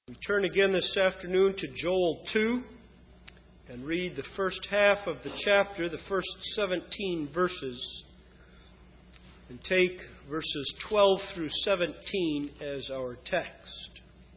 We turn again this afternoon to Joel 2 and read the first half of the chapter, the first 17 verses, and take verses 12 through 17 as our text.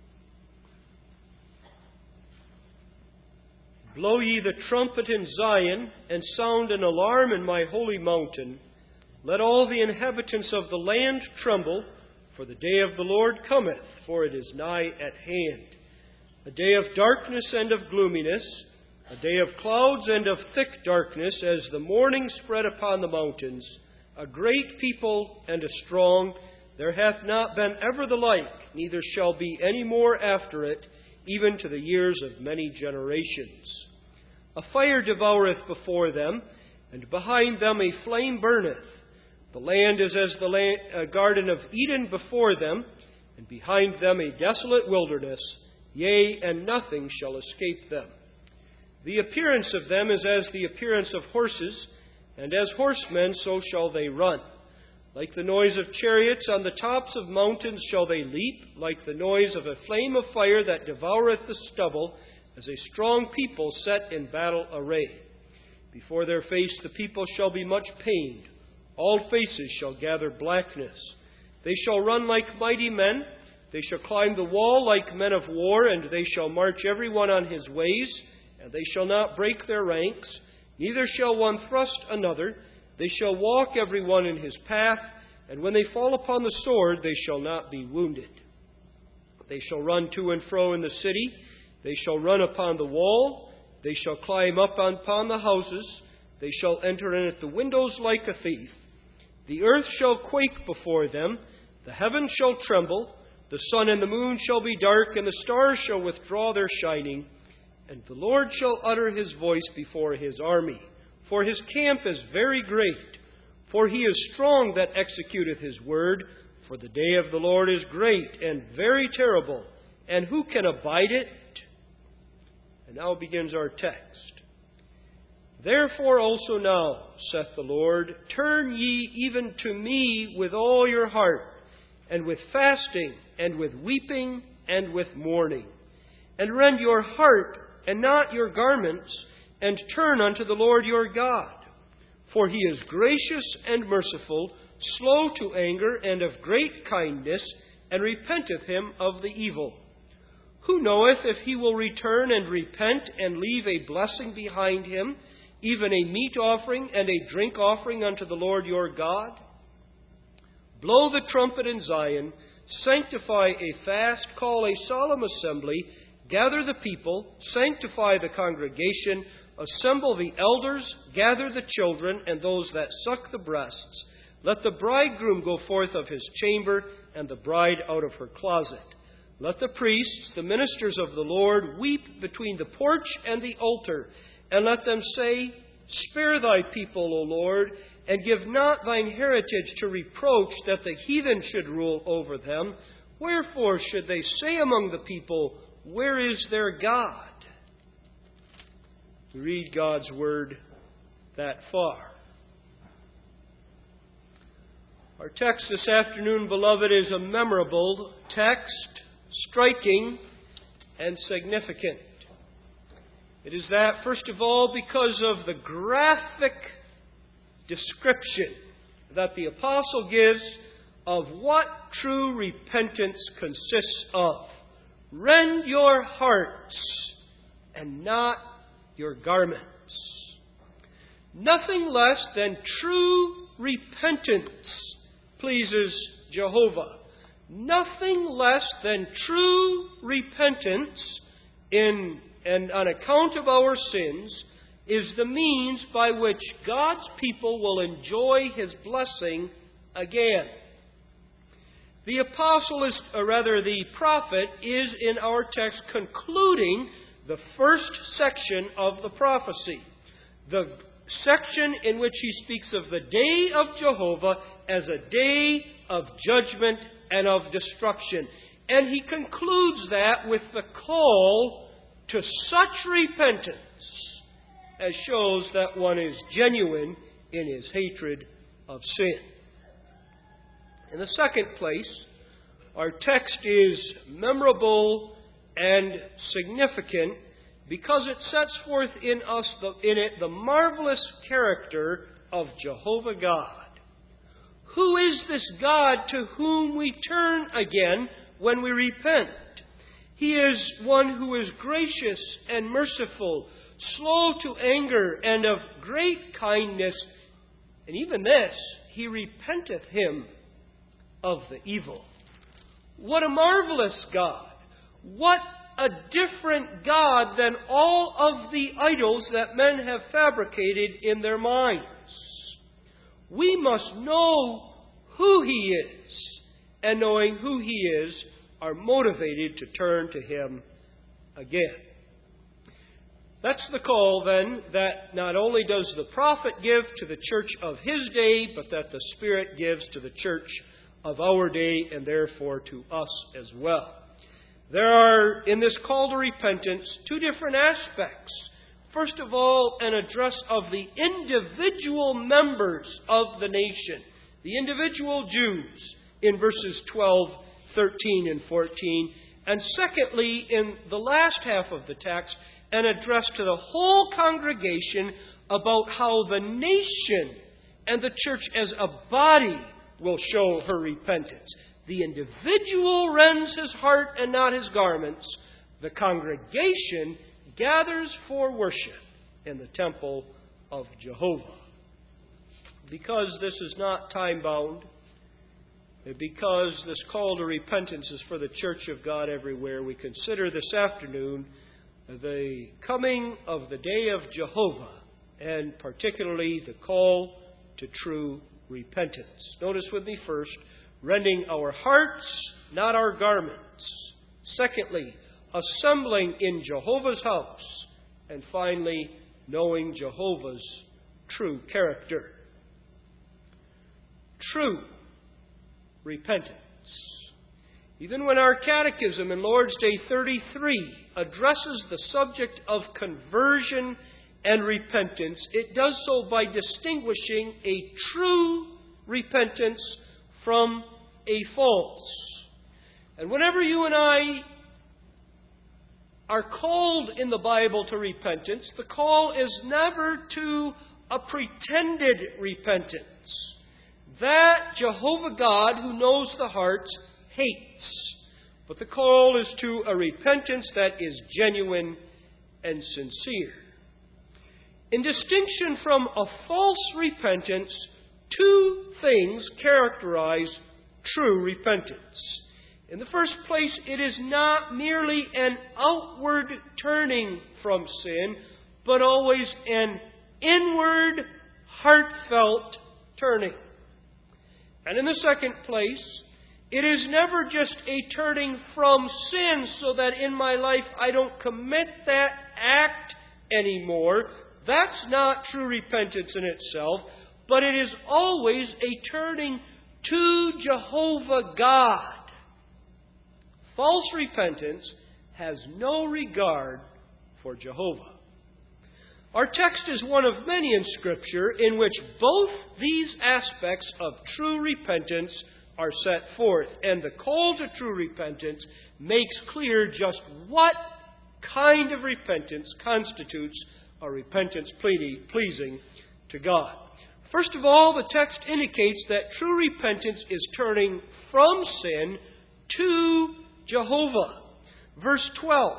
Blow ye the trumpet in Zion, and sound an alarm in my holy mountain. Let all the inhabitants of the land tremble, for the day of the Lord cometh, for it is nigh at hand. A day of darkness and of gloominess, a day of clouds and of thick darkness, as the morning spread upon the mountains. A great people and a strong, there hath not been ever the like, neither shall be any more after it, even to the years of many generations. A fire devoureth before them, and behind them a flame burneth. The land is as the garden of Eden before them, and behind them a desolate wilderness, yea, and nothing shall escape them. The appearance of them is as the appearance of horses, and as horsemen so shall they run. Like the noise of chariots on the tops of mountains shall they leap, like the noise of a flame of fire that devoureth the stubble, as a strong people set in battle array. Before their face the people shall be much pained. All faces shall gather blackness. They shall run like mighty men. They shall climb the wall like men of war, and they shall march every one on his ways, and they shall not break their ranks. Neither shall one thrust another. They shall walk every one in his path, and when they fall upon the sword, they shall not be wounded. They shall run to and fro in the city. They shall run upon the wall. They shall climb up upon the houses. They shall enter in at the windows like a thief. The earth shall quake before them. The heavens shall tremble. The sun and the moon shall be dark, and the stars shall withdraw their shining. And the Lord shall utter his voice before his army. For his camp is very great. For he is strong that executeth his word. For the day of the Lord is great and very terrible. And who can abide it? And now begins our text. Therefore also now, saith the Lord, turn ye even to me with all your heart, and with fasting, and with weeping, and with mourning. And rend your heart, and not your garments, and turn unto the Lord your God. For he is gracious and merciful, slow to anger, and of great kindness, and repenteth him of the evil. Who knoweth if he will return and repent, and leave a blessing behind him, even a meat offering and a drink offering unto the Lord your God? Blow the trumpet in Zion, sanctify a fast, call a solemn assembly, gather the people, sanctify the congregation, assemble the elders, gather the children and those that suck the breasts. Let the bridegroom go forth of his chamber, and the bride out of her closet. Let the priests, the ministers of the Lord, weep between the porch and the altar, and let them say, Spare thy people, O Lord, and give not thine heritage to reproach, that the heathen should rule over them. Wherefore should they say among the people, Where is their God? We read God's word that far. Our text this afternoon, beloved, is a memorable text, striking and significant. It is that, first of all, because of the graphic description that the apostle gives of what true repentance consists of. Rend your hearts and not your garments. Nothing less than true repentance pleases Jehovah. Nothing less than true repentance and on account of our sins is the means by which God's people will enjoy his blessing again. The the prophet is in our text concluding the first section of the prophecy. The section in which he speaks of the day of Jehovah as a day of judgment and of destruction. And he concludes that with the call to such repentance as shows that one is genuine in his hatred of sin. In the second place, our text is memorable and significant because it sets forth in it the marvelous character of Jehovah God. Who is this God to whom we turn again when we repent? He is one who is gracious and merciful, slow to anger, and of great kindness. And even this, He repenteth him of the evil. What a marvelous God! What a different God than all of the idols that men have fabricated in their minds. We must know who He is, and knowing who He is, are motivated to turn to Him again. That's the call, then, that not only does the prophet give to the church of his day, but that the Spirit gives to the church of our day, and therefore to us as well. There are, in this call to repentance, two different aspects. First of all, an address of the individual members of the nation, the individual Jews, in verses 12, 13, and 14. And secondly, in the last half of the text, an address to the whole congregation about how the nation and the church as a body will show her repentance. The individual rends his heart and not his garments. The congregation gathers for worship in the temple of Jehovah. Because this is not time-bound, and because this call to repentance is for the church of God everywhere, we consider this afternoon the coming of the day of Jehovah, and particularly the call to true repentance. Notice with me first, rending our hearts, not our garments. Secondly, assembling in Jehovah's house. And finally, knowing Jehovah's true character. True repentance. Even when our catechism in Lord's Day 33 addresses the subject of conversion and repentance, it does so by distinguishing a true repentance from a false. And whenever you and I are called in the Bible to repentance, the call is never to a pretended repentance. That Jehovah God, who knows the hearts, hates. But the call is to a repentance that is genuine and sincere. In distinction from a false repentance, two things characterize true repentance. In the first place, it is not merely an outward turning from sin, but always an inward, heartfelt turning. And in the second place, it is never just a turning from sin so that in my life I don't commit that act anymore. That's not true repentance in itself, but it is always a turning to Jehovah God. False repentance has no regard for Jehovah. Our text is one of many in Scripture in which both these aspects of true repentance are set forth. And the call to true repentance makes clear just what kind of repentance constitutes a repentance pleasing to God. First of all, the text indicates that true repentance is turning from sin to Jehovah. Verse 12.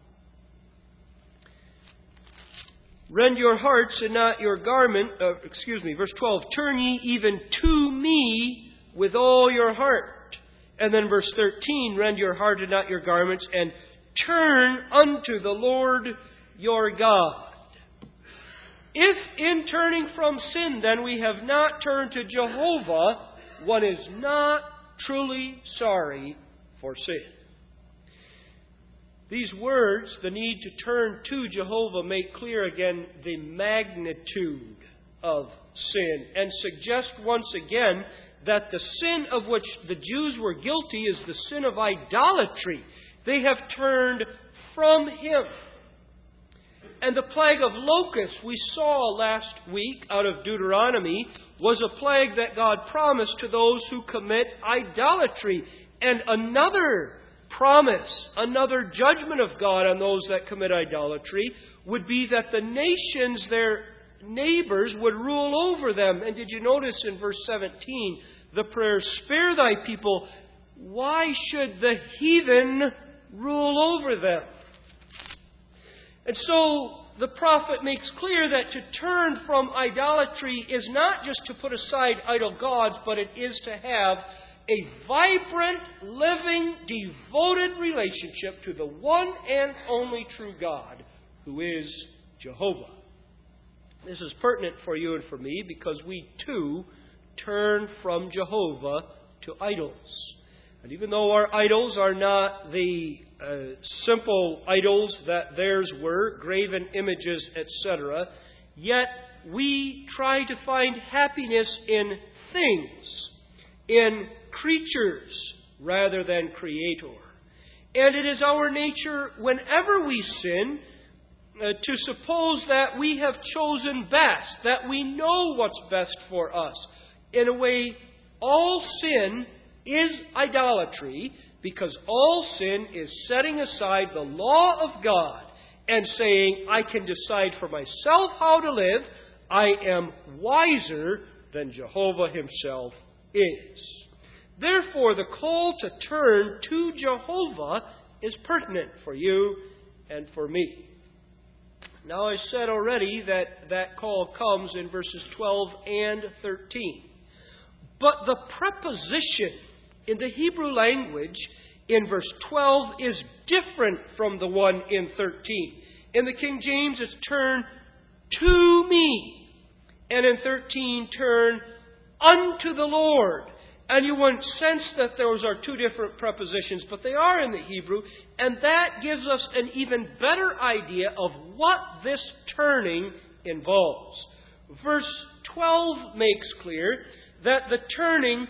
Rend your hearts and not your garment. Verse 12. Turn ye even to me with all your heart. And then verse 13. Rend your heart and not your garments, and turn unto the Lord your God. If in turning from sin, then, we have not turned to Jehovah, one is not truly sorry for sin. These words, the need to turn to Jehovah, make clear again the magnitude of sin and suggest once again that the sin of which the Jews were guilty is the sin of idolatry. They have turned from Him. And the plague of locusts we saw last week out of Deuteronomy was a plague that God promised to those who commit idolatry. And another promise, another judgment of God on those that commit idolatry, would be that the nations, their neighbors, would rule over them. And did you notice in verse 17, the prayer, "Spare thy people." Why should the heathen rule over them? And so the prophet makes clear that to turn from idolatry is not just to put aside idol gods, but it is to have a vibrant, living, devoted relationship to the one and only true God, who is Jehovah. This is pertinent for you and for me because we too turn from Jehovah to idols. And even though our idols are not the simple idols that theirs were, graven images, etc., yet we try to find happiness in things, in creatures, rather than Creator. And it is our nature, whenever we sin, to suppose that we have chosen best, that we know what's best for us. In a way, all sin is idolatry, because all sin is setting aside the law of God and saying, I can decide for myself how to live. I am wiser than Jehovah Himself is. Therefore, the call to turn to Jehovah is pertinent for you and for me. Now, I said already that that call comes in verses 12 and 13. But the preposition in the Hebrew language in verse 12 is different from the one in 13. In the King James, it's turn to me. And in 13, turn unto the Lord. And you wouldn't sense that those are two different prepositions, but they are in the Hebrew. And that gives us an even better idea of what this turning involves. Verse 12 makes clear that the turning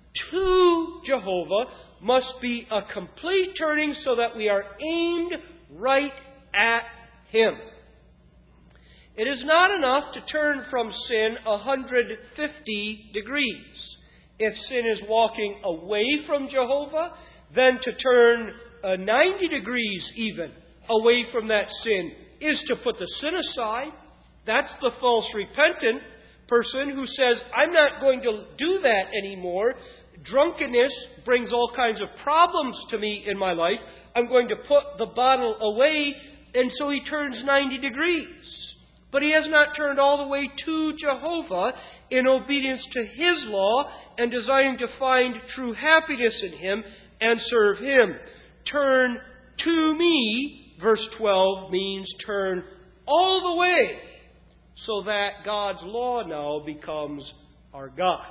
to Jehovah must be a complete turning so that we are aimed right at Him. It is not enough to turn from sin 150 degrees. If sin is walking away from Jehovah, then to turn 90 degrees even away from that sin is to put the sin aside. That's the false repentant person who says, I'm not going to do that anymore. Drunkenness brings all kinds of problems to me in my life. I'm going to put the bottle away. And so he turns 90 degrees. But he has not turned all the way to Jehovah in obedience to His law and desiring to find true happiness in Him and serve Him. Turn to me, verse 12, means turn all the way so that God's law now becomes our guide.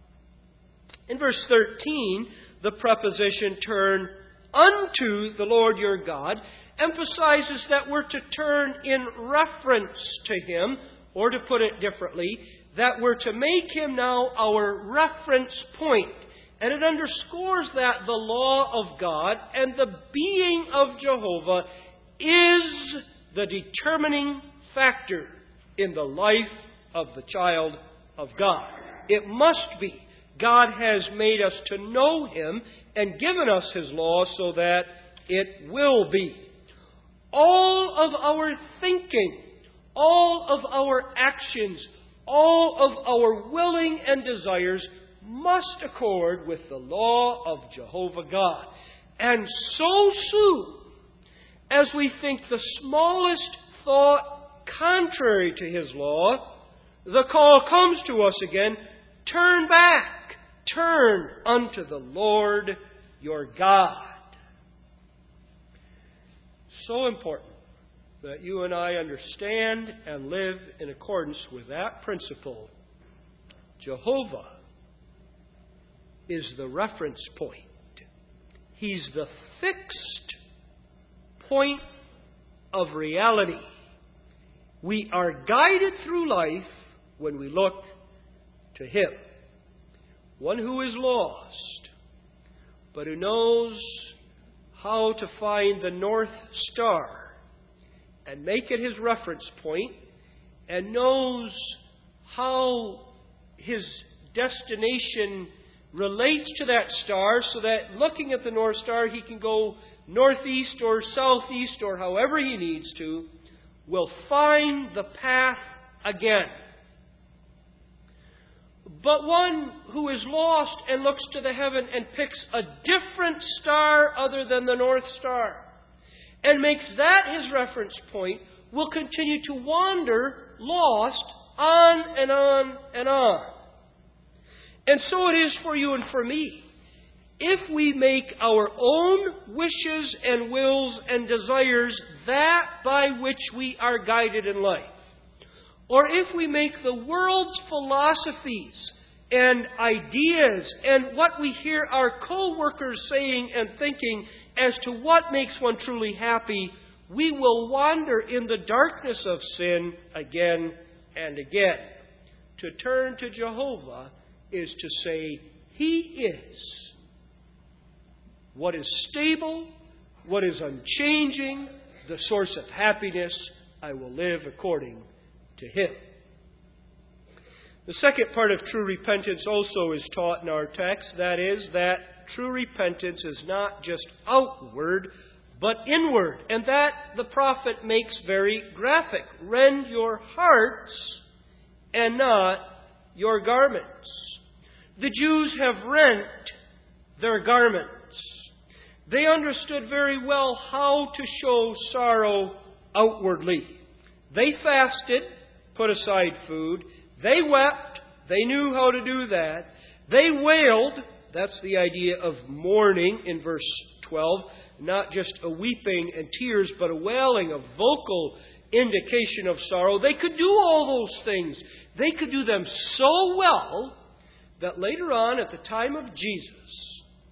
In verse 13, the preposition turn unto the Lord your God emphasizes that we're to turn in reference to Him, or to put it differently, that we're to make Him now our reference point. And it underscores that the law of God and the being of Jehovah is the determining factor in the life of the child of God. It must be. God has made us to know Him and given us His law so that it will be. All of our thinking, all of our actions, all of our willing and desires must accord with the law of Jehovah God. And so soon as we think the smallest thought contrary to His law, the call comes to us again, turn back, turn unto the Lord your God. So important that you and I understand and live in accordance with that principle. Jehovah is the reference point. He's the fixed point of reality. We are guided through life when we look to Him. One who is lost, but who knows how to find the North Star and make it his reference point, and knows how his destination relates to that star so that looking at the North Star, he can go northeast or southeast or however he needs to, will find the path again. But one who is lost and looks to the heaven and picks a different star other than the North Star and makes that his reference point will continue to wander lost on and on and on. And so it is for you and for me. If we make our own wishes and wills and desires that by which we are guided in life, or if we make the world's philosophies and ideas and what we hear our co-workers saying and thinking as to what makes one truly happy, we will wander in the darkness of sin again and again. To turn to Jehovah is to say, He is what is stable, what is unchanging, the source of happiness. I will live according to Him. The second part of true repentance also is taught in our text. That is, that true repentance is not just outward, but inward. And that the prophet makes very graphic. Rend your hearts and not your garments. The Jews have rent their garments. They understood very well how to show sorrow outwardly. They fasted, put aside food. They wept. They knew how to do that. They wailed. That's the idea of mourning in verse 12. Not just a weeping and tears, but a wailing, a vocal indication of sorrow. They could do all those things. They could do them so well that later on, at the time of Jesus,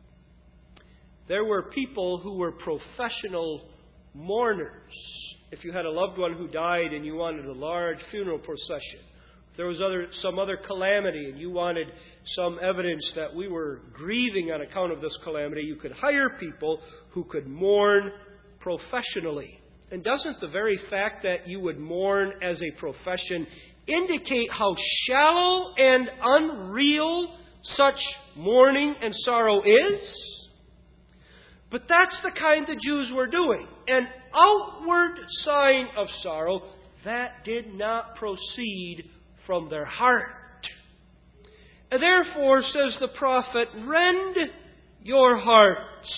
there were people who were professional mourners. If you had a loved one who died and you wanted a large funeral procession, if there was some other calamity and you wanted some evidence that we were grieving on account of this calamity, you could hire people who could mourn professionally. And doesn't the very fact that you would mourn as a profession indicate how shallow and unreal such mourning and sorrow is? But that's the kind the Jews were doing. An outward sign of sorrow that did not proceed from their heart. And therefore, says the prophet, rend your hearts.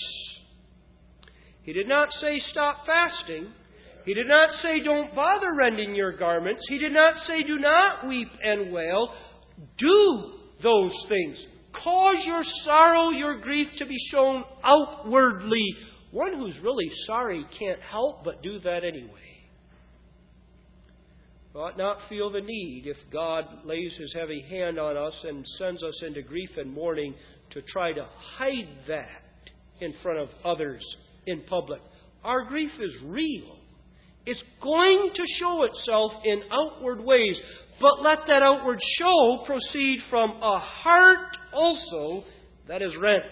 He did not say stop fasting. He did not say don't bother rending your garments. He did not say do not weep and wail. Do those things. Cause your sorrow, your grief to be shown outwardly. One who's really sorry can't help but do that anyway. Ought not feel the need, if God lays His heavy hand on us and sends us into grief and mourning, to try to hide that in front of others in public. Our grief is real. It's going to show itself in outward ways. But let that outward show proceed from a heart also that is rent.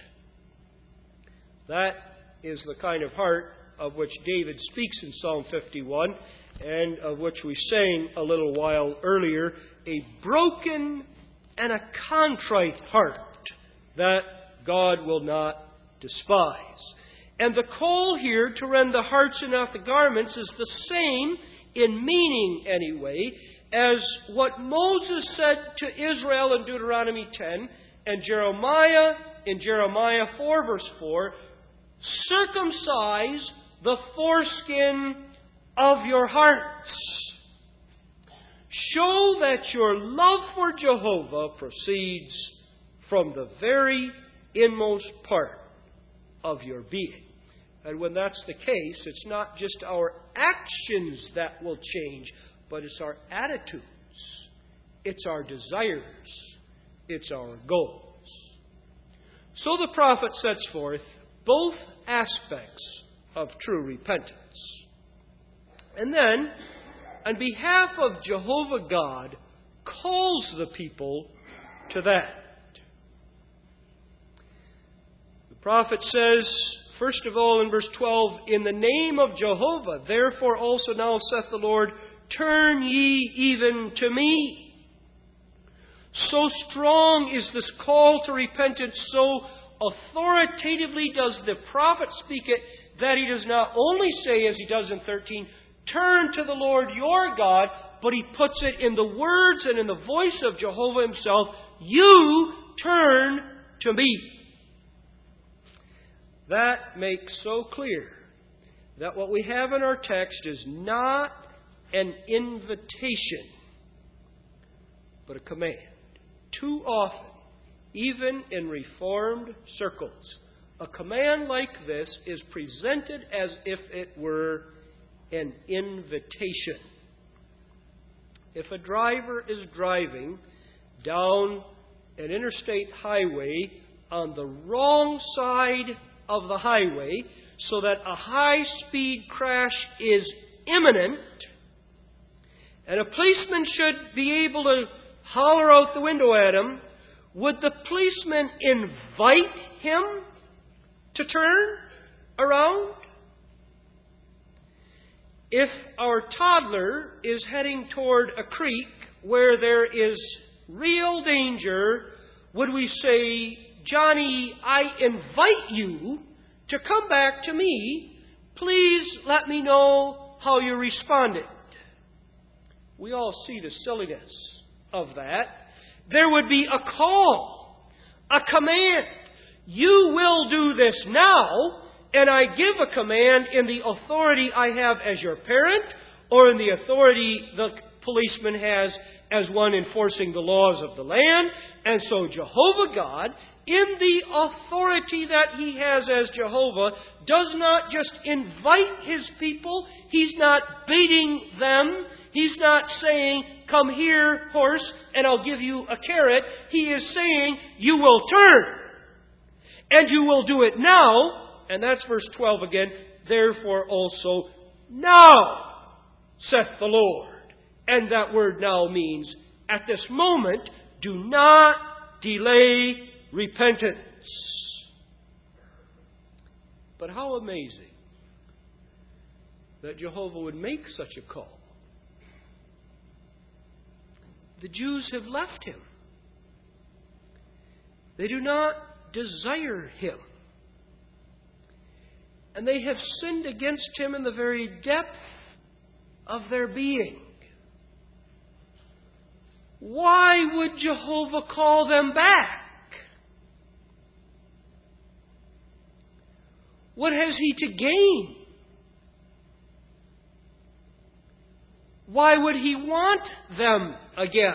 That is the kind of heart of which David speaks in Psalm 51, and of which we sang a little while earlier, a broken and a contrite heart that God will not despise. And the call here to rend the hearts and not the garments is the same, in meaning anyway, as what Moses said to Israel in Deuteronomy 10 and Jeremiah in Jeremiah 4 verse 4, circumcise the foreskin of your hearts. Show that your love for Jehovah proceeds from the very inmost part of your being. And when that's the case, it's not just our actions that will change, but it's our attitudes, it's our desires, it's our goals. So the prophet sets forth both aspects of true repentance. And then, on behalf of Jehovah God, calls the people to that. The prophet says, first of all, in verse 12, in the name of Jehovah, therefore also now saith the Lord, turn ye even to me. So strong is this call to repentance, so authoritatively does the prophet speak it, that he does not only say, as he does in 13, turn to the Lord your God, but he puts it in the words and in the voice of Jehovah himself, you turn to me. That makes so clear that what we have in our text is not an invitation, but a command. Too often, even in Reformed circles, a command like this is presented as if it were an invitation. If a driver is driving down an interstate highway on the wrong side of the highway so that a high-speed crash is imminent, and a policeman should be able to holler out the window at him, would the policeman invite him to turn around? If our toddler is heading toward a creek where there is real danger, would we say, Johnny, I invite you to come back to me. Please let me know how you responded. We all see the silliness of that. There would be a call, a command. You will do this now, and I give a command in the authority I have as your parent, or in the authority the policeman has as one enforcing the laws of the land. And so Jehovah God, in the authority that he has as Jehovah, does not just invite his people. He's not baiting them. He's not saying, come here, horse, and I'll give you a carrot. He is saying, you will turn. And you will do it now. And that's verse 12 again. Therefore also now, saith the Lord. And that word now means, at this moment, do not delay repentance. But how amazing that Jehovah would make such a call. The Jews have left him. They do not desire him. And they have sinned against him in the very depth of their being. Why would Jehovah call them back? What has he to gain? Why would he want them again?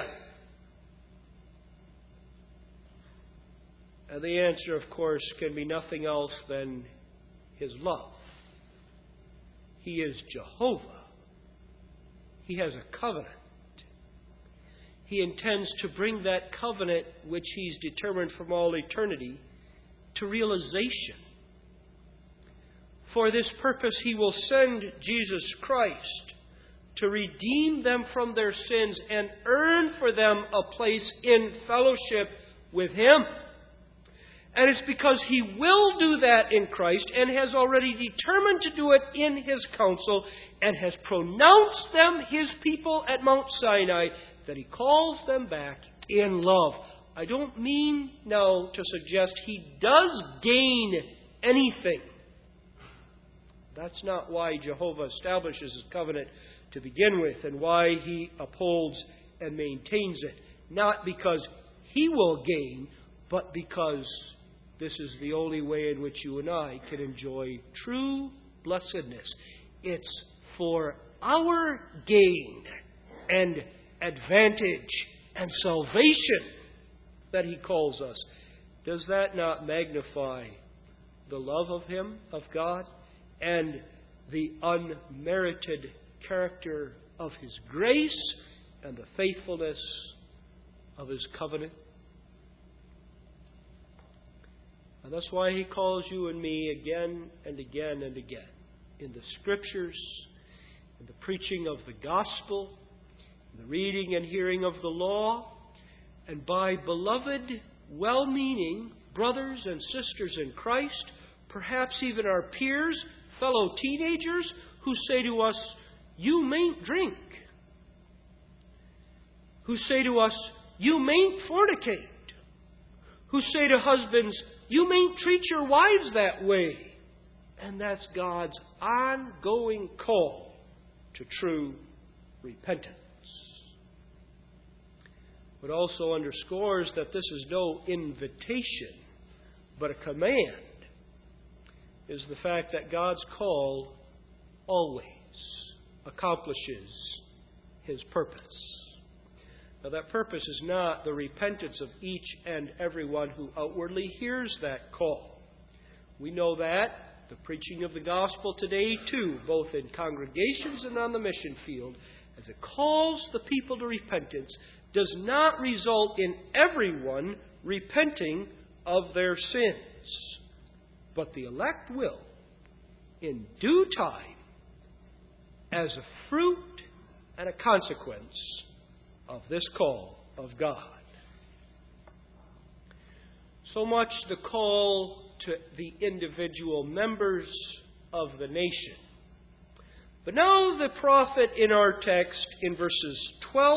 And the answer, of course, can be nothing else than his love. He is Jehovah. He has a covenant. He intends to bring that covenant, which he's determined from all eternity, to realization. For this purpose, he will send Jesus Christ to redeem them from their sins and earn for them a place in fellowship with him. And it's because he will do that in Christ and has already determined to do it in his counsel and has pronounced them his people at Mount Sinai that he calls them back in love. I don't mean now to suggest he does gain anything. That's not why Jehovah establishes his covenant to begin with and why he upholds and maintains it. Not because he will gain, but because this is the only way in which you and I can enjoy true blessedness. It's for our gain and advantage and salvation that he calls us. Does that not magnify the love of him, of God, and the unmerited character of his grace and the faithfulness of his covenant? And that's why he calls you and me again and again and again in the Scriptures, in the preaching of the gospel, in the reading and hearing of the law, and by beloved, well-meaning brothers and sisters in Christ, perhaps even our peers, fellow teenagers, who say to us, you mayn't drink. Who say to us, "You mayn't fornicate," who say to husbands, "You mayn't treat your wives that way." And that's God's ongoing call to true repentance. But also underscores that this is no invitation, but a command, is the fact that God's call always accomplishes His purpose. Now, that purpose is not the repentance of each and every one who outwardly hears that call. We know that the preaching of the gospel today, too, both in congregations and on the mission field, as it calls the people to repentance, does not result in everyone repenting of their sins. But the elect will, in due time, as a fruit and a consequence of this call of God. So much the call to the individual members of the nation. But now the prophet in our text in verses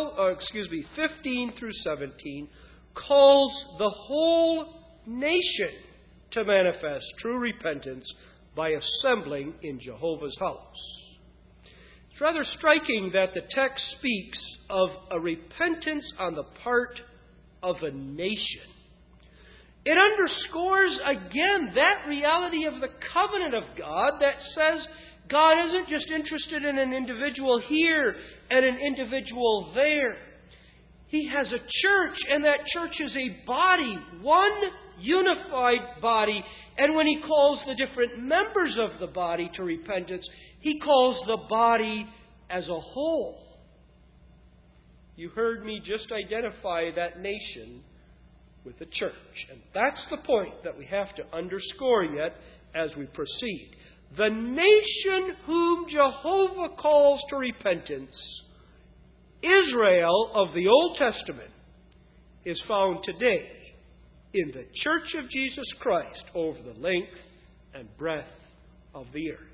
15 through 17 calls the whole nation to manifest true repentance by assembling in Jehovah's house. It's rather striking that the text speaks of a repentance on the part of a nation. It underscores again that reality of the covenant of God that says God isn't just interested in an individual here and an individual there. He has a church, and that church is a body, one unified body. And when He calls the different members of the body to repentance, He calls the body as a whole. You heard me just identify that nation with the church. And that's the point that we have to underscore yet as we proceed. The nation whom Jehovah calls to repentance, Israel of the Old Testament, is found today in the Church of Jesus Christ over the length and breadth of the earth.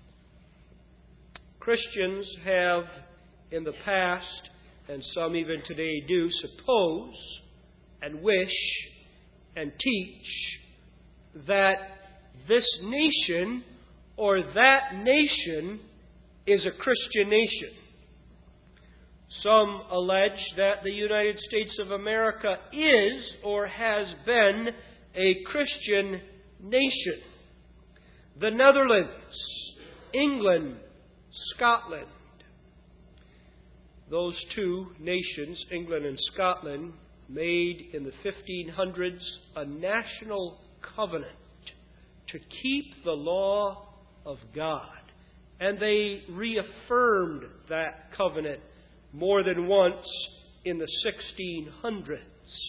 Christians have in the past, and some even today do, suppose and wish and teach that this nation or that nation is a Christian nation. Some allege that the United States of America is or has been a Christian nation. The Netherlands, England, Scotland, those two nations, England and Scotland, made in the 1500s a national covenant to keep the law of God. And they reaffirmed that covenant more than once in the 1600s.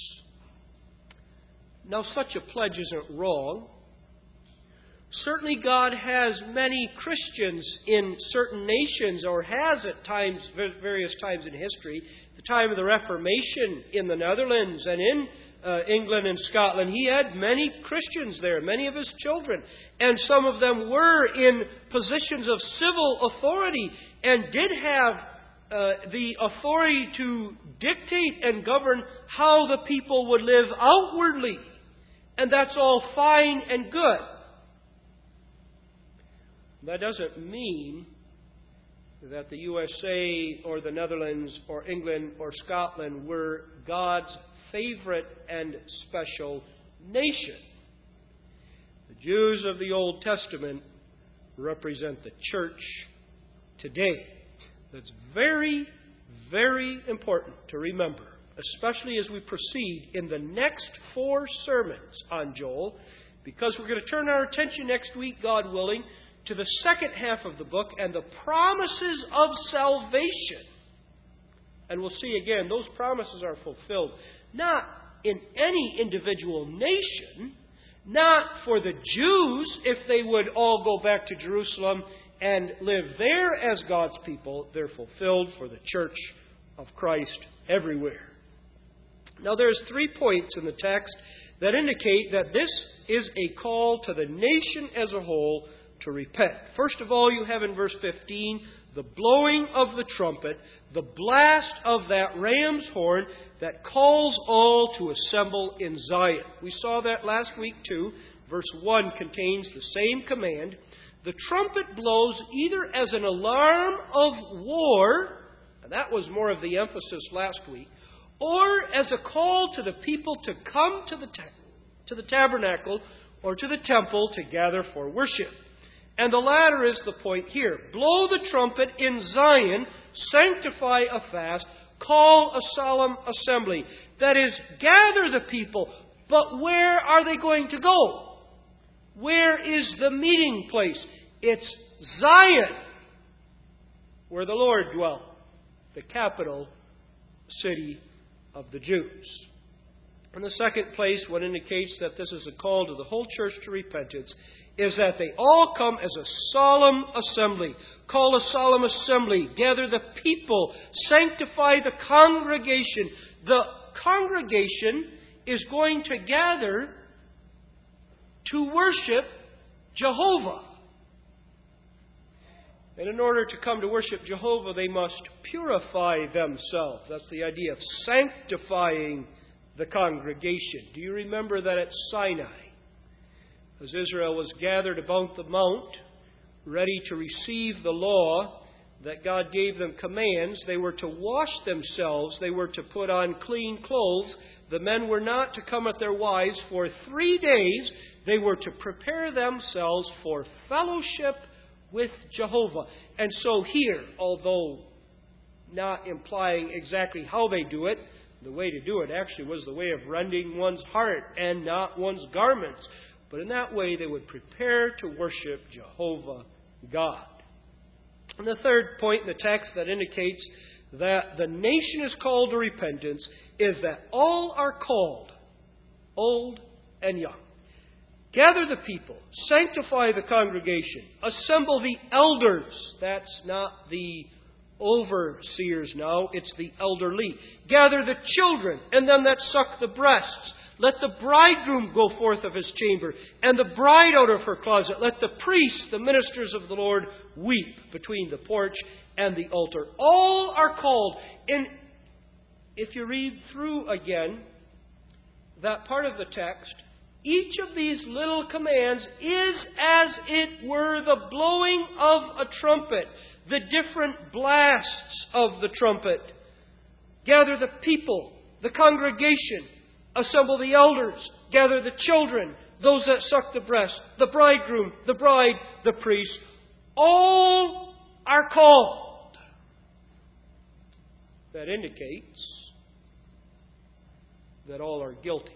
Now, such a pledge isn't wrong. Certainly God has many Christians in certain nations, or has at times, various times in history. The time of the Reformation in the Netherlands and in England and Scotland, He had many Christians there, many of His children. And some of them were in positions of civil authority and did have the authority to dictate and govern how the people would live outwardly. And that's all fine and good. That doesn't mean that the USA or the Netherlands or England or Scotland were God's favorite and special nation. The Jews of the Old Testament represent the church today. That's very, very important to remember, especially as we proceed in the next 4 sermons on Joel, because we're going to turn our attention next week, God willing, to the second half of the book and the promises of salvation. And we'll see again, those promises are fulfilled not in any individual nation, not for the Jews if they would all go back to Jerusalem and live there as God's people. They're fulfilled for the church of Christ everywhere. Now there's 3 points in the text that indicate that this is a call to the nation as a whole to repent. First of all, you have in verse 15 the blowing of the trumpet, the blast of that ram's horn that calls all to assemble in Zion. We saw that last week too. Verse 1 contains the same command. The trumpet blows either as an alarm of war, and that was more of the emphasis last week, or as a call to the people to come to the tabernacle or to the temple to gather for worship. And the latter is the point here. Blow the trumpet in Zion, sanctify a fast, call a solemn assembly. That is, gather the people. But where are they going to go? Where is the meeting place? It's Zion, where the Lord dwelt, the capital city of the Jews. In the second place, what indicates that this is a call to the whole church to repentance is that they all come as a solemn assembly. Call a solemn assembly. Gather the people. Sanctify the congregation. The congregation is going to gather to worship Jehovah. And in order to come to worship Jehovah, they must purify themselves. That's the idea of sanctifying the congregation. Do you remember that at Sinai, as Israel was gathered about the mount, ready to receive the law that God gave them commands, they were to wash themselves, they were to put on clean clothes. The men were not to come at their wives for 3 days. They were to prepare themselves for fellowship with Jehovah. And so here, although not implying exactly how they do it, the way to do it actually was the way of rending one's heart and not one's garments. But in that way, they would prepare to worship Jehovah God. And the third point in the text that indicates that the nation is called to repentance is that all are called, old and young. Gather the people, sanctify the congregation, assemble the elders. That's not the overseers now, it's the elderly. Gather the children and them that suck the breasts. Let the bridegroom go forth of his chamber, and the bride out of her closet. Let the priests, the ministers of the Lord, weep between the porch and the altar. All are called. And if you read through again that part of the text, each of these little commands is as it were the blowing of a trumpet, the different blasts of the trumpet. Gather the people, the congregation, assemble the elders, gather the children, those that suck the breast, the bridegroom, the bride, the priest. All are called. That indicates that all are guilty.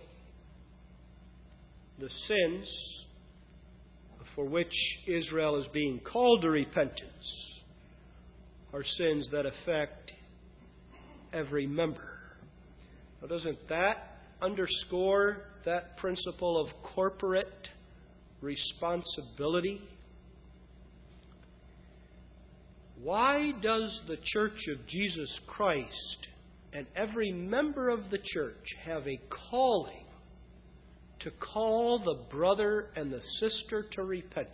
The sins for which Israel is being called to repentance are sins that affect every member. Now, doesn't that underscore that principle of corporate responsibility? Why does the Church of Jesus Christ and every member of the church have a calling to call the brother and the sister to repentance?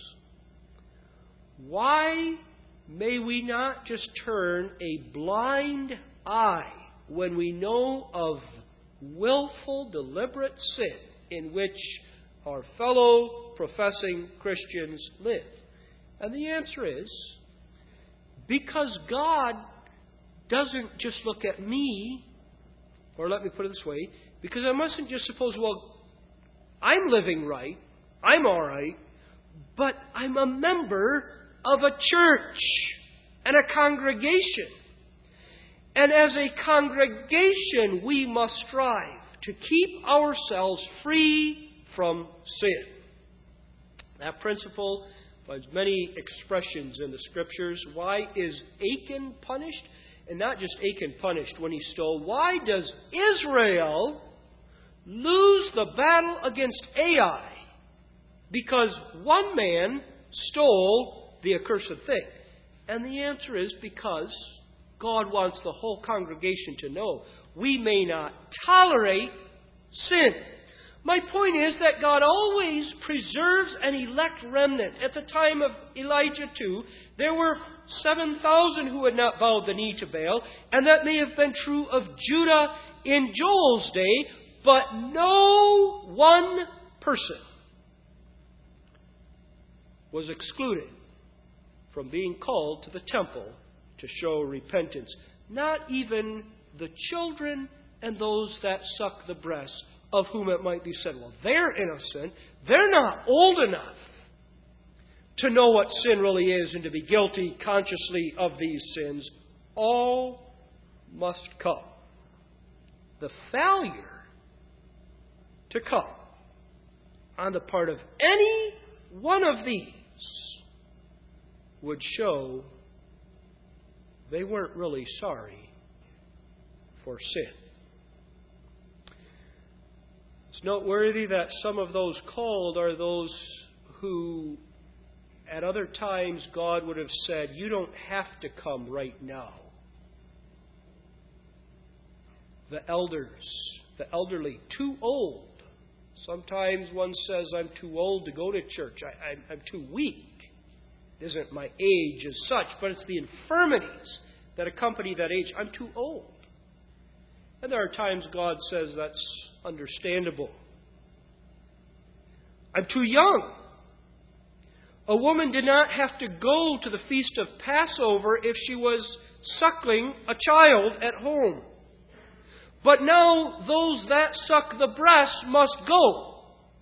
Why may we not just turn a blind eye when we know of willful, deliberate sin in which our fellow professing Christians live? And the answer is, because God doesn't just look at me, or let me put it this way, because I mustn't just suppose, well, I'm living right, I'm all right, but I'm a member of a church and a congregation. And as a congregation, we must strive to keep ourselves free from sin. That principle finds many expressions in the Scriptures. Why is Achan punished? And not just Achan punished when he stole. Why does Israel lose the battle against Ai? Because one man stole the accursed thing. And the answer is because God wants the whole congregation to know we may not tolerate sin. My point is that God always preserves an elect remnant. At the time of Elijah too, there were 7,000 who had not bowed the knee to Baal, and that may have been true of Judah in Joel's day, but no one person was excluded from being called to the temple to show repentance. Not even the children and those that suck the breast, of whom it might be said, well, they're innocent. They're not old enough to know what sin really is and to be guilty consciously of these sins. All must come. The failure to come on the part of any one of these would show they weren't really sorry for sin. It's noteworthy that some of those called are those who, at other times, God would have said, you don't have to come right now. The elders, the elderly, too old. Sometimes one says, I'm too old to go to church. I'm too weak. It isn't my age as such, but it's the infirmities that accompany that age. I'm too old. And there are times God says that's understandable. I'm too young. A woman did not have to go to the feast of Passover if she was suckling a child at home. But now those that suck the breast must go.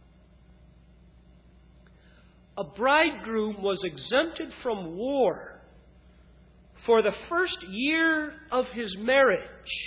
A bridegroom was exempted from war for the first year of his marriage,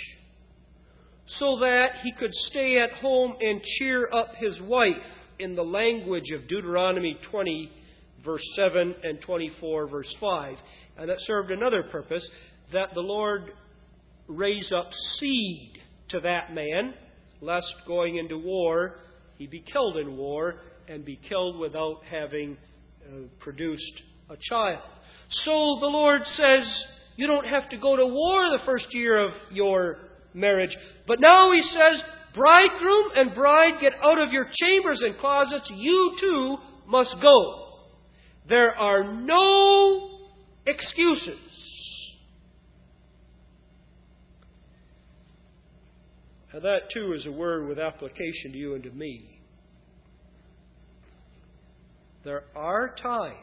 so that he could stay at home and cheer up his wife, in the language of Deuteronomy 20, verse 7 and 24, verse 5. And that served another purpose, that the Lord raise up seed to that man, lest going into war, he be killed in war, and be killed without having produced a child. So the Lord says, you don't have to go to war the first year of your marriage. But now he says, bridegroom and bride, get out of your chambers and closets. You too must go. There are no excuses. Now that too is a word with application to you and to me. There are times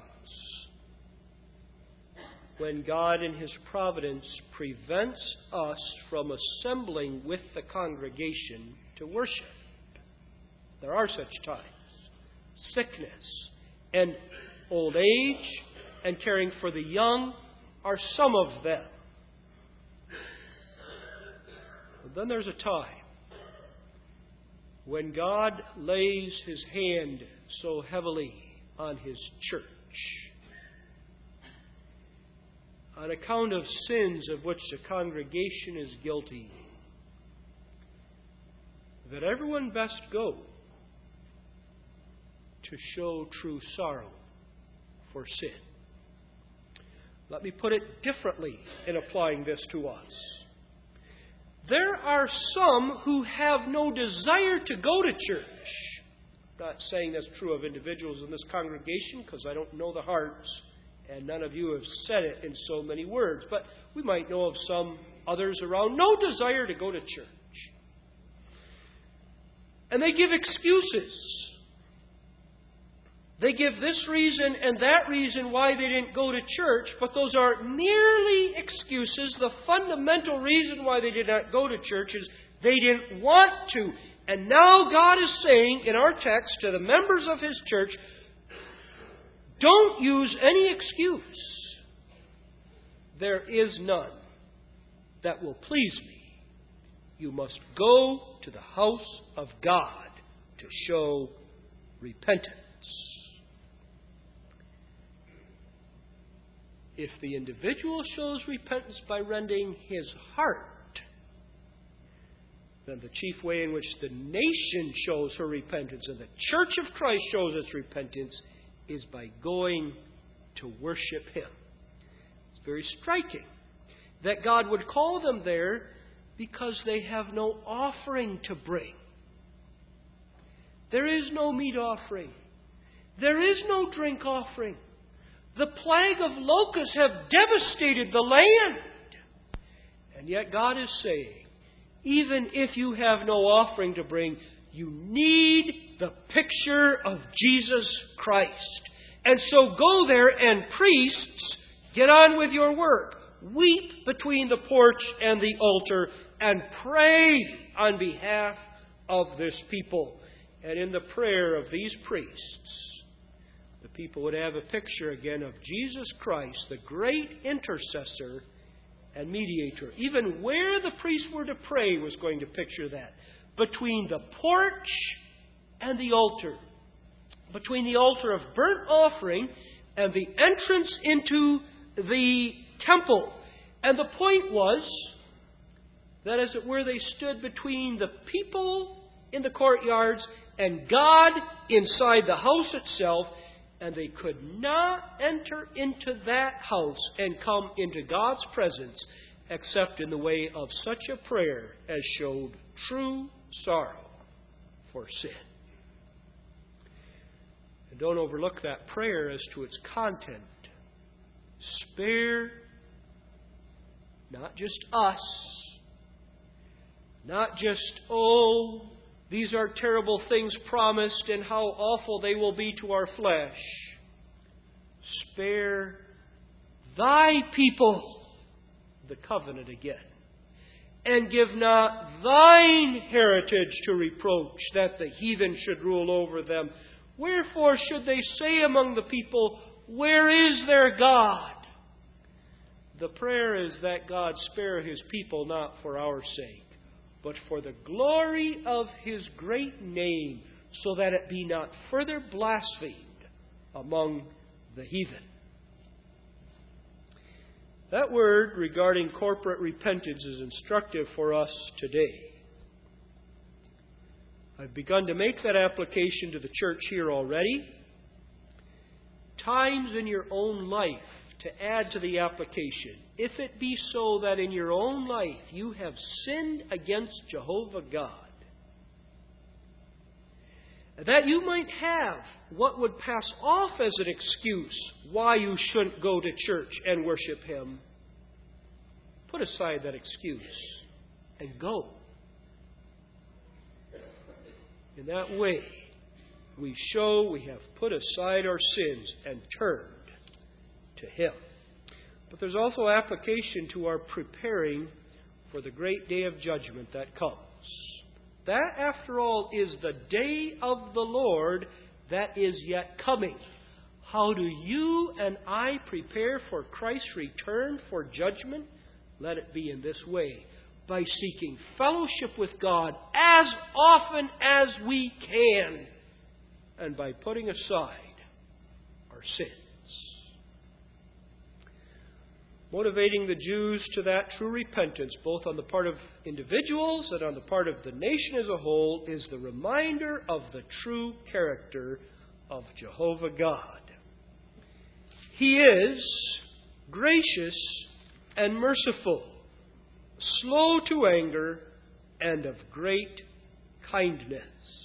when God in His providence prevents us from assembling with the congregation to worship. There are such times. Sickness and old age and caring for the young are some of them. But then there's a time when God lays His hand so heavily on His church, on account of sins of which the congregation is guilty, that everyone best go to show true sorrow for sin. Let me put it differently in applying this to us. There are some who have no desire to go to church. I'm not saying that's true of individuals in this congregation, because I don't know the hearts, and none of you have said it in so many words. But we might know of some others around, no desire to go to church. And they give excuses. They give this reason and that reason why they didn't go to church, but those are merely excuses. The fundamental reason why they did not go to church is they didn't want to. And now God is saying in our text to the members of His church, don't use any excuse. There is none that will please me. You must go to the house of God to show repentance. If the individual shows repentance by rending his heart, then the chief way in which the nation shows her repentance and the Church of Christ shows its repentance is by going to worship Him. It's very striking that God would call them there because they have no offering to bring. There is no meat offering. There is no drink offering. The plague of locusts have devastated the land. And yet God is saying, even if you have no offering to bring, you need the picture of Jesus Christ. And so go there, and priests, get on with your work. Weep between the porch and the altar and pray on behalf of this people. And in the prayer of these priests, the people would have a picture again of Jesus Christ, the great intercessor and mediator. Even where the priests were to pray was going to picture that. Between the porch and the altar. Between the altar of burnt offering and the entrance into the temple. And the point was that, as it were, they stood between the people in the courtyards and God inside the house itself, and they could not enter into that house and come into God's presence except in the way of such a prayer as showed true sorrow for sin. And don't overlook that prayer as to its content. Spare not just us, not just, these are terrible things promised and how awful they will be to our flesh. Spare thy people the covenant again. And give not thine heritage to reproach, that the heathen should rule over them. Wherefore should they say among the people, where is their God? The prayer is that God spare His people not for our sake, but for the glory of His great name, so that it be not further blasphemed among the heathen. That word regarding corporate repentance is instructive for us today. I've begun to make that application to the church here already. Times in your own life to add to the application. If it be so that in your own life you have sinned against Jehovah God, that you might have what would pass off as an excuse why you shouldn't go to church and worship Him, put aside that excuse and go. In that way, we show we have put aside our sins and turned to Him. But there's also application to our preparing for the great day of judgment that comes. That, after all, is the day of the Lord that is yet coming. How do you and I prepare for Christ's return for judgment? Let it be in this way: by seeking fellowship with God as often as we can, and by putting aside our sins. Motivating the Jews to that true repentance, both on the part of individuals and on the part of the nation as a whole, is the reminder of the true character of Jehovah God. He is gracious and merciful, slow to anger, and of great kindness.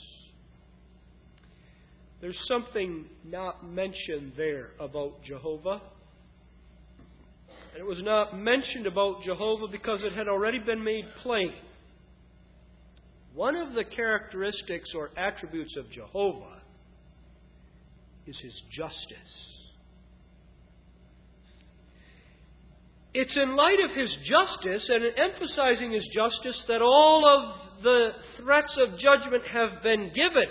There's something not mentioned there about Jehovah. And it was not mentioned about Jehovah because it had already been made plain. One of the characteristics or attributes of Jehovah is His justice. It's in light of His justice and in emphasizing His justice that all of the threats of judgment have been given.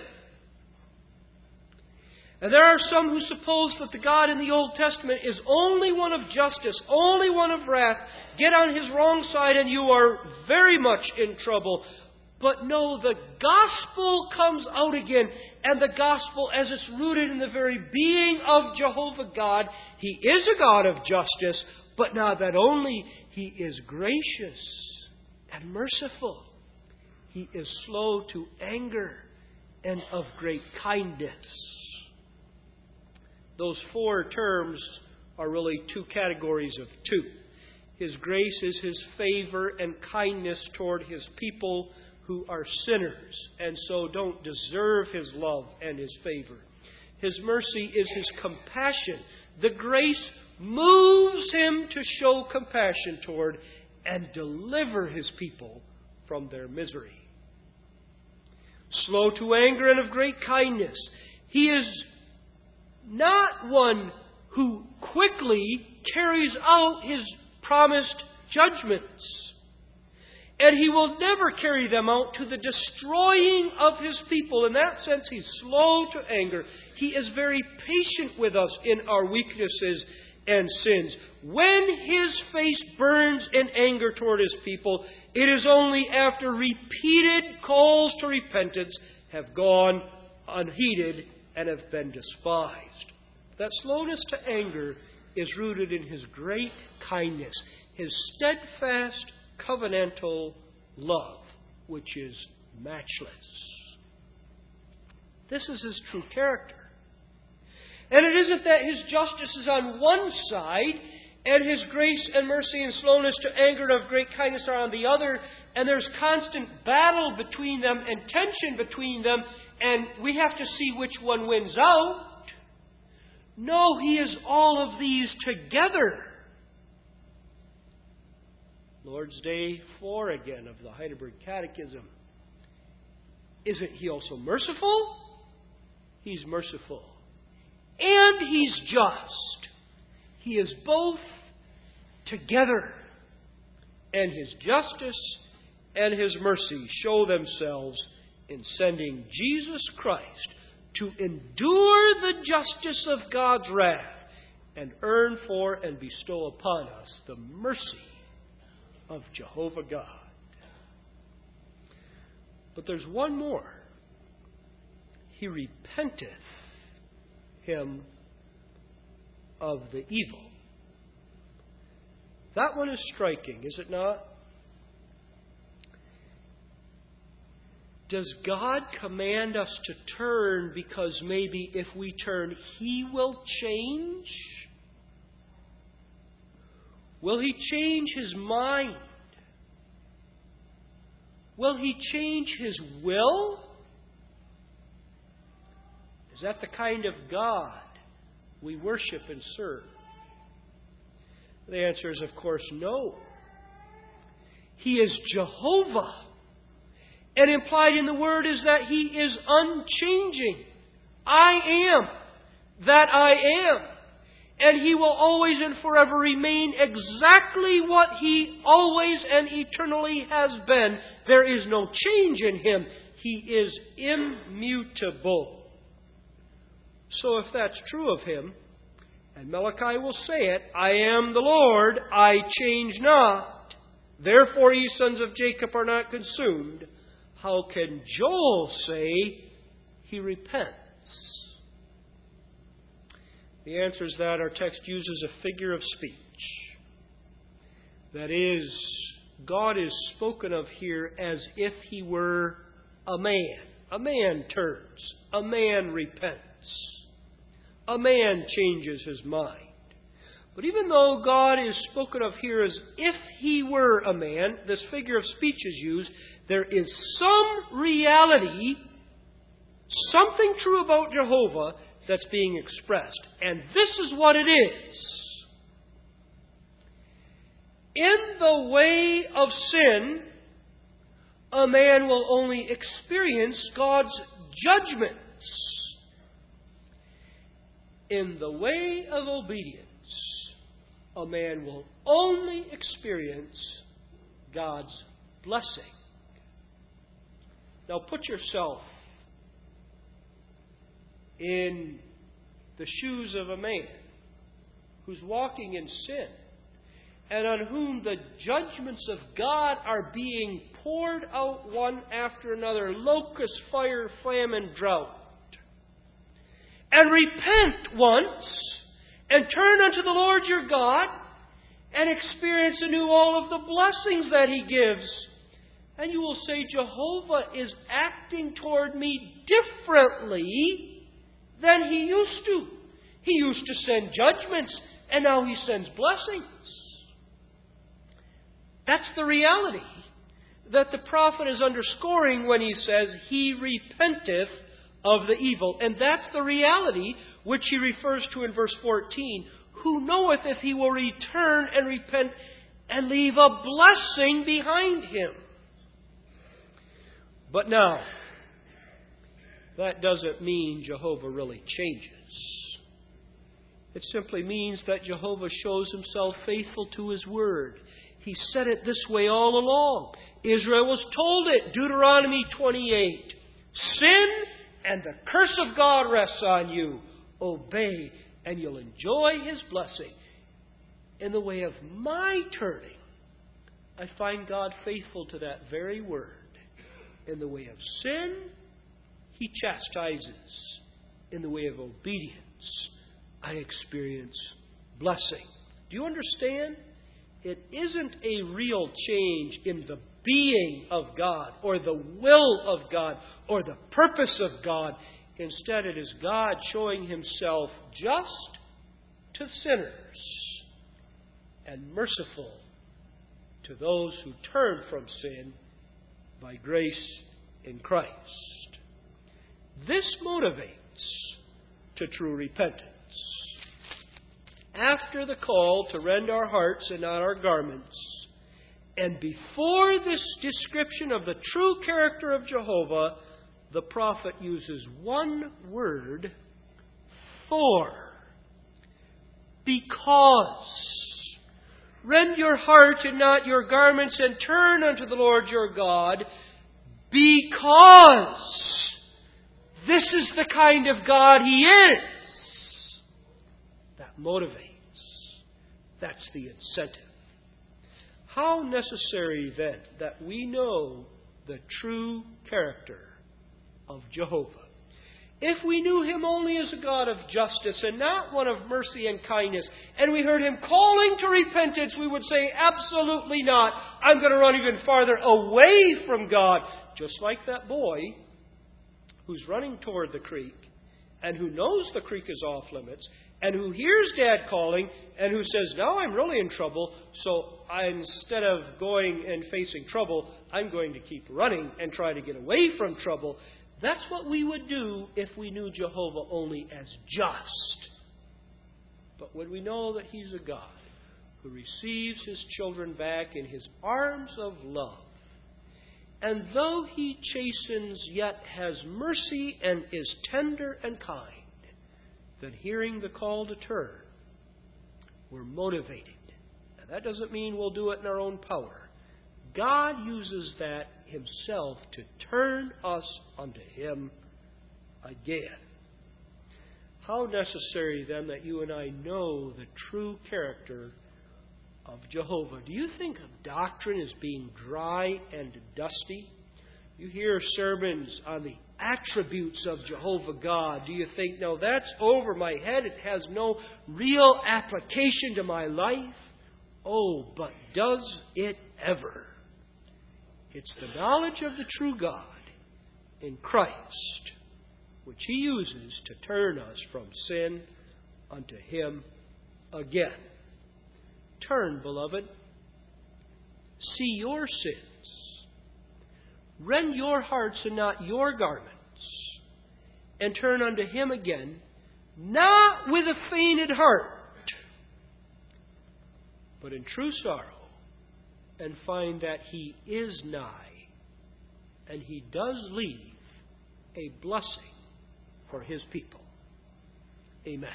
And there are some who suppose that the God in the Old Testament is only one of justice, only one of wrath. Get on His wrong side and you are very much in trouble. But no, the gospel comes out again. And the gospel, as it's rooted in the very being of Jehovah God, He is a God of justice. But not that only, He is gracious and merciful. He is slow to anger and of great kindness. Those four terms are really two categories of two. His grace is His favor and kindness toward His people who are sinners and so don't deserve His love and His favor. His mercy is His compassion. The grace moves Him to show compassion toward and deliver His people from their misery. Slow to anger and of great kindness. He is not one who quickly carries out His promised judgments. And He will never carry them out to the destroying of His people. In that sense, He's slow to anger. He is very patient with us in our weaknesses and sins. When His face burns in anger toward His people, it is only after repeated calls to repentance have gone unheeded and have been despised. That slowness to anger is rooted in His great kindness, His steadfast covenantal love, which is matchless. This is His true character. And it isn't that His justice is on one side and His grace and mercy and slowness to anger and of great kindness are on the other, and there's constant battle between them and tension between them, and we have to see which one wins out. No, He is all of these together. Lord's Day 4 again of the Heidelberg Catechism. Isn't He also merciful? He's merciful. And He's just. He is both together. And His justice and His mercy show themselves in sending Jesus Christ to endure the justice of God's wrath and earn for and bestow upon us the mercy of Jehovah God. But there's one more. He repenteth him of the evil. That one is striking, is it not? Does God command us to turn because maybe if we turn, He will change? Will He change His mind? Will He change His will? Is that the kind of God we worship and serve? The answer is, of course, no. He is Jehovah. And implied in the word is that He is unchanging. I am that I am. And He will always and forever remain exactly what He always and eternally has been. There is no change in Him. He is immutable. So if that's true of Him, and Malachi will say it, I am the Lord, I change not. Therefore ye sons of Jacob are not consumed. How can Joel say he repents? The answer is that our text uses a figure of speech. That is, God is spoken of here as if He were a man. A man turns. A man repents. A man changes his mind. But even though God is spoken of here as if He were a man, this figure of speech is used, there is some reality, something true about Jehovah that's being expressed. And this is what it is. In the way of sin, a man will only experience God's judgments. In the way of obedience, a man will only experience God's blessing. Now put yourself in the shoes of a man who's walking in sin and on whom the judgments of God are being poured out one after another, locust, fire, famine, drought. And repent once and turn unto the Lord your God and experience anew all of the blessings that He gives. And you will say, Jehovah is acting toward me differently than He used to. He used to send judgments, and now He sends blessings. That's the reality. that the prophet is underscoring when he says, He repenteth of the evil. And that's the reality which he refers to in verse 14. Who knoweth if he will return and repent and leave a blessing behind him? But now, that doesn't mean Jehovah really changes. It simply means that Jehovah shows himself faithful to his word. He said it this way all along. Israel was told it. Deuteronomy 28. Sin and the curse of God rests on you. Obey and you'll enjoy His blessing. In the way of my turning, I find God faithful to that very word. In the way of sin, He chastises. In the way of obedience, I experience blessing. Do you understand? It isn't a real change in the being of God or the will of God or the purpose of God. Instead, it is God showing Himself just to sinners and merciful to those who turn from sin by grace in Christ. This motivates to true repentance. After the call to rend our hearts and not our garments, and before this description of the true character of Jehovah, the prophet uses one word, for. Because. Rend your heart and not your garments, and turn unto the Lord your God, because this is the kind of God He is. That motivates. That's the incentive. How necessary then that we know the true character of Jehovah. If we knew Him only as a God of justice and not one of mercy and kindness, and we heard Him calling to repentance, we would say, absolutely not. I'm going to run even farther away from God. Just like that boy who's running toward the creek and who knows the creek is off limits and who hears Dad calling and who says, now I'm really in trouble, so instead of going and facing trouble, I'm going to keep running and try to get away from trouble. That's what we would do if we knew Jehovah only as just. But when we know that He's a God who receives His children back in His arms of love, and though He chastens, yet has mercy and is tender and kind, then hearing the call to turn, we're motivated. And that doesn't mean we'll do it in our own power. God uses that Himself to turn us unto Him again. How necessary then that you and I know the true character of Jehovah. Do you think doctrine is being dry and dusty? You hear sermons on the attributes of Jehovah God. Do you think, no, that's over my head. It has no real application to my life? Oh, but does it ever? It's the knowledge of the true God in Christ, which He uses to turn us from sin unto Him again. Turn, beloved. See your sins. Rend your hearts and not your garments. And turn unto Him again, not with a fainted heart, but in true sorrow, and find that He is nigh, and He does leave a blessing for His people. Amen.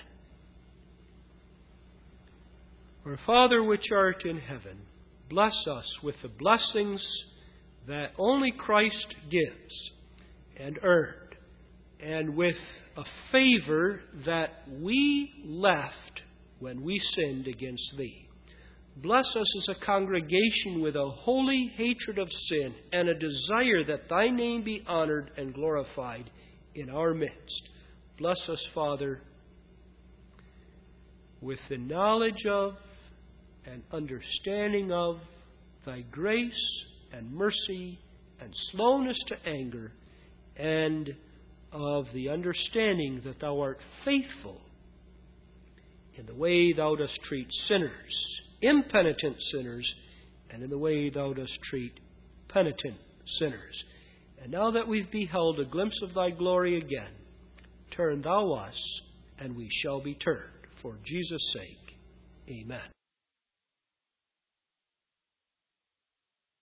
Our Father which art in heaven, bless us with the blessings that only Christ gives and earned, and with a favor that we left when we sinned against Thee. Bless us as a congregation with a holy hatred of sin and a desire that Thy name be honored and glorified in our midst. Bless us, Father, with the knowledge of and understanding of Thy grace and mercy and slowness to anger, and of the understanding that Thou art faithful in the way Thou dost treat sinners, impenitent sinners, and in the way Thou dost treat penitent sinners. And now that we've beheld a glimpse of thy glory again, turn thou us, and we shall be turned. For Jesus' sake, amen.